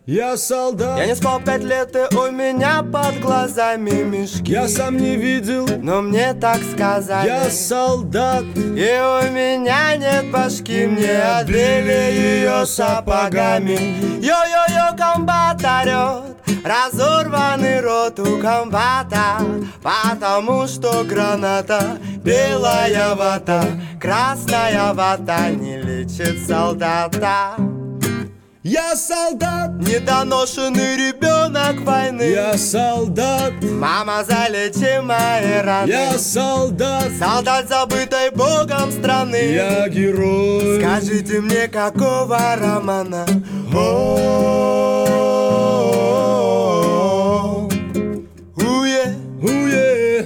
Я солдат. Я не спал 5 лет, и у меня под глазами мешки. Я сам не видел, но мне так сказали. Я солдат. И у меня нет башки, мне отбили ее сапогами. Йо-йо-йо, комбат орет, разорванный рот у комбата, потому что граната, белая вата, красная вата не лечит солдата. Я солдат, недоношенный ребенок войны. Я солдат, мама, залечи мои раны. Я солдат, солдат забытой Богом страны. Я герой. Скажите мне, какого романа? Уе, уе,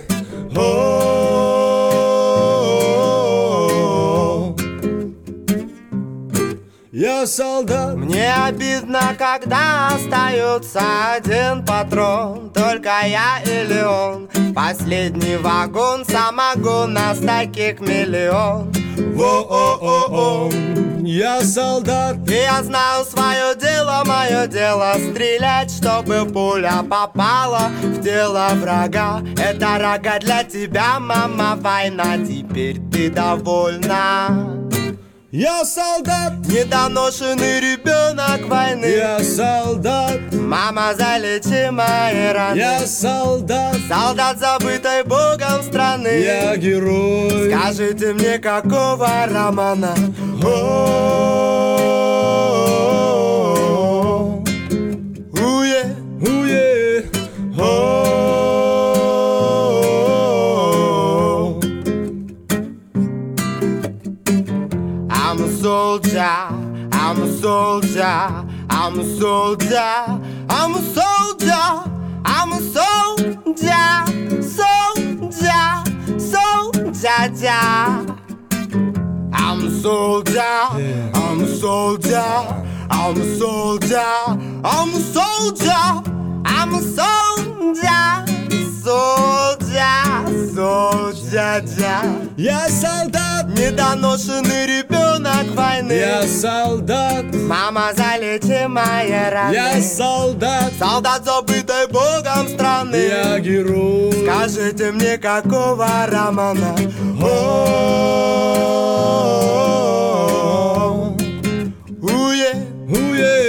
я солдат. Мне обидно, когда остается один патрон, только я или он. Последний вагон, самогон, нас таких миллион. Во-о-о-о, я солдат. И я знаю свое дело, мое дело стрелять, чтобы пуля попала в тело врага. Это рога для тебя, мама, война, теперь ты довольна. Я солдат, недоношенный ребенок войны. Я солдат, мама, залечи мои раны. Я солдат, солдат забытой Богом страны. Я герой. Скажите мне, какого романа? Уе, уе, I'm a soldier, I'm a soldier, I'm a soldier, I'm a soldier, I'm a soldier, soldier, soldier. I'm a soldier, I'm a soldier, I'm a soldier, I'm a soldier, I'm a soldier, soldier, soldier. Я солдат, недоношенный ребенок войны. Я солдат, мама, залечи мои раны. Я солдат, солдат забытой Богом страны. Я герой. Скажите мне, какого романа? Уе, уе.